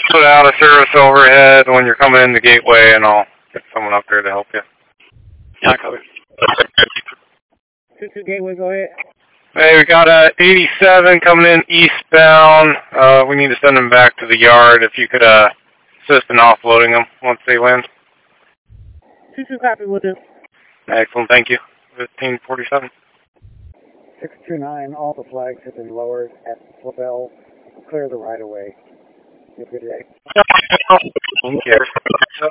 put out a service overhead when you're coming in the gateway, and I'll get someone up there to help you. Yeah, copy. 22 Gateway, go ahead. Hey, we got a 87 coming in eastbound. We need to send them back to the yard. If you could assist in offloading them once they land. 22 copy, will do. Excellent, thank you. 1547. 629, all the flags have been lowered at Flavelle. Clear the right of way. Have a good day. Thank you.